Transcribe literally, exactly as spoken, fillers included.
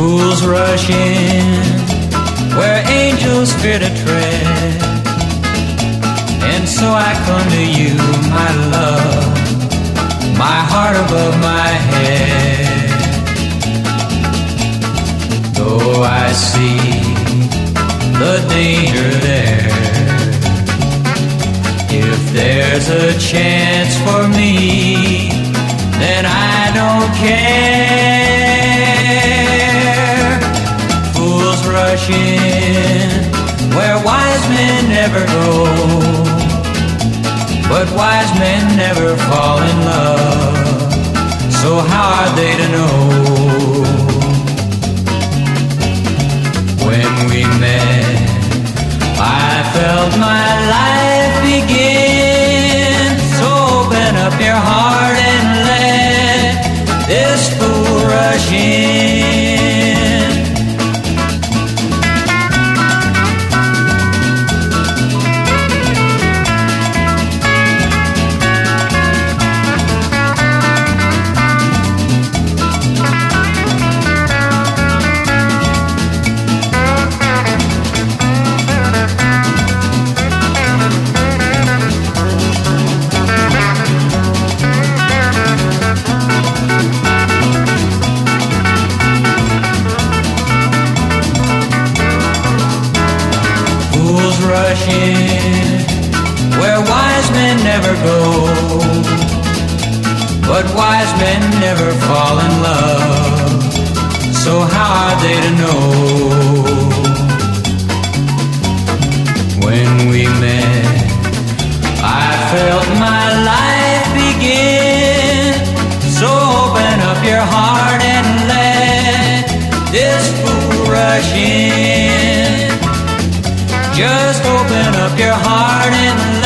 Fools rush in where angels fear to tread, and so I come to you, my love, my heart above my head. Though I see the danger there, if there's a chance for me, then I don't care. Fools rush in where wise men never go, but wise men never fall in love, so how are they to know? When we met, I felt my life begin, so open up your heart and let this fool rush in. Rush in where wise men never go, but wise men never fall in love, so how are they to know? When we met, I felt my life begin, so open up your heart and let this fool rush in. Just open up your heart and